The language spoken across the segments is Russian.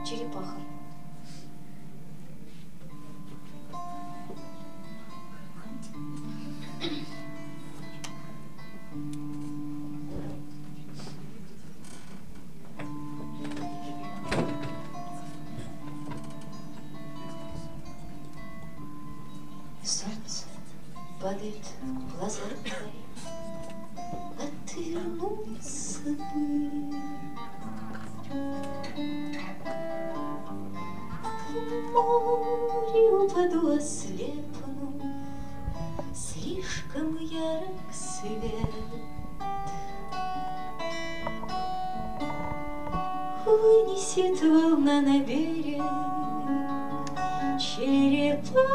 черепаха. Солнце падает в глаза твои, а ты вернулся бы. В море упаду, ослепну, слишком ярок свет. Вынесет волна на берег черепахою.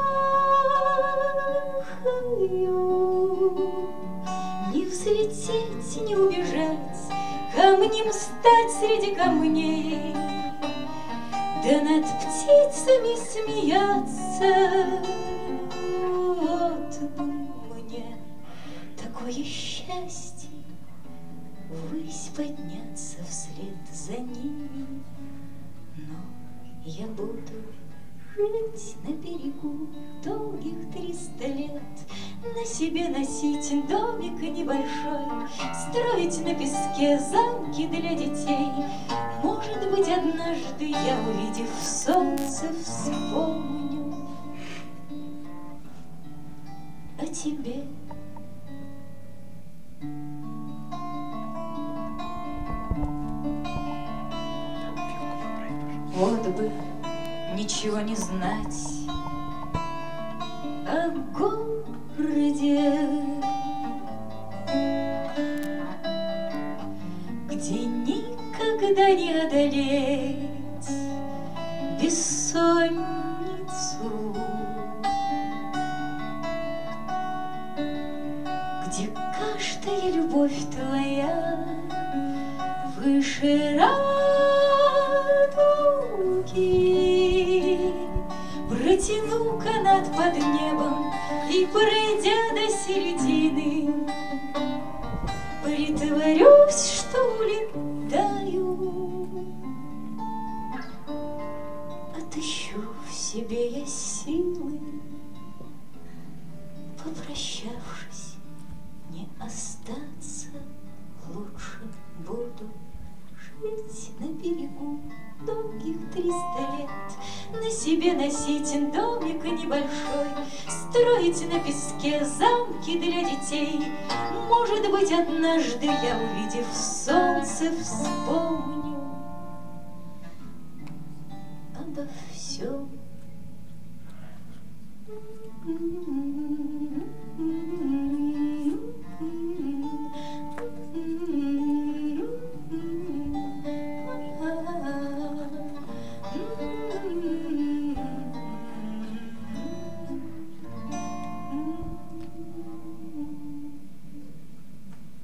Не взлететь, не убежать, камнем стать среди камней, да над птицами смеяться. Вот мне такое счастье, ввысь подняться вслед за ними. Но я буду жить на берегу долгих 300 лет, на себе носить домик небольшой, строить на песке замки для детей. Может быть, однажды я, увидев солнце, вспомню о тебе. Вот бы ничего не знать о городе, где никогда не одолеть бессонницу, где каждая любовь твоя выше радуги. Протяну канат под небом и, пройдя до середины, притворюсь, что улетаю. Отыщу в себе я силы, попрощавшись, не остаться. Лучше буду жить на берегу долгих 300 лет, на себе носить домик небольшой, строить на песке замки для детей. Может быть, однажды я, увидев солнце, вспомню обо всем.